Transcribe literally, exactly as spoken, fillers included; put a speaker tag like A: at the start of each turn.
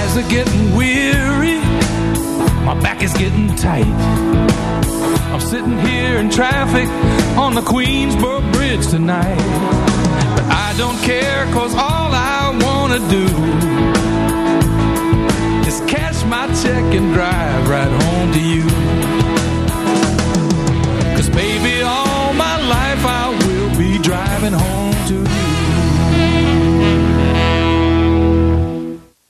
A: eyes are getting weary, my back is getting tight. I'm sitting here in traffic on the Queensboro Bridge tonight. But I don't care, cause all I wanna do